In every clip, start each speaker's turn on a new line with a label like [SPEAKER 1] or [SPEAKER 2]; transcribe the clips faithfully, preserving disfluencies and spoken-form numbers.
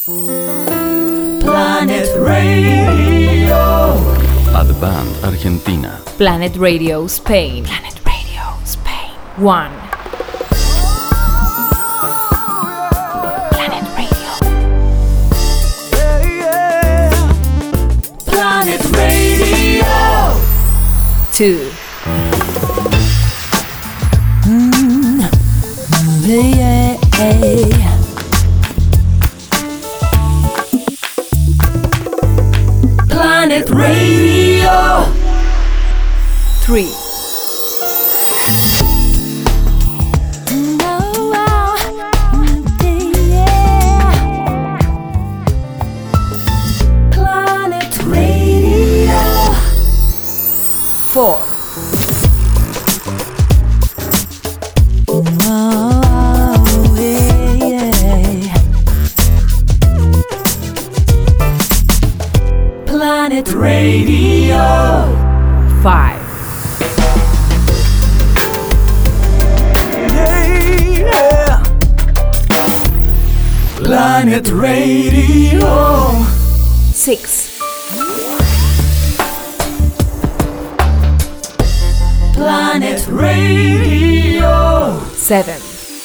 [SPEAKER 1] Planet Radio.
[SPEAKER 2] Adband Argentina.
[SPEAKER 3] Planet Radio Spain. Planet Radio Spain. One. Planet Radio.
[SPEAKER 1] Planet Radio.
[SPEAKER 3] Two.
[SPEAKER 1] Mm, yeah, yeah. Planet Radio.
[SPEAKER 3] Three.
[SPEAKER 1] Planet Radio.
[SPEAKER 3] Four.
[SPEAKER 1] Oh, yeah. Planet Radio.
[SPEAKER 3] Five.
[SPEAKER 1] Yeah. Planet Radio.
[SPEAKER 3] Six.
[SPEAKER 1] Planet Radio.
[SPEAKER 3] Seven.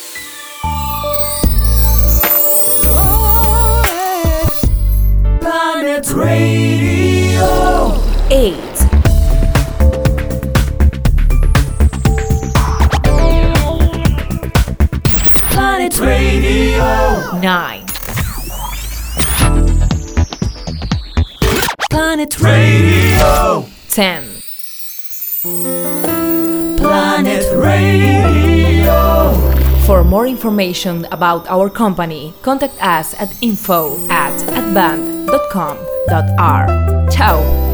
[SPEAKER 1] Planet Radio.
[SPEAKER 3] Eight.
[SPEAKER 1] Planet Radio.
[SPEAKER 3] Nine.
[SPEAKER 1] Planet Radio.
[SPEAKER 3] Ten.
[SPEAKER 1] Planet Radio.
[SPEAKER 3] For more information about our company, contact us at info at adband dot com dot r. Ciao!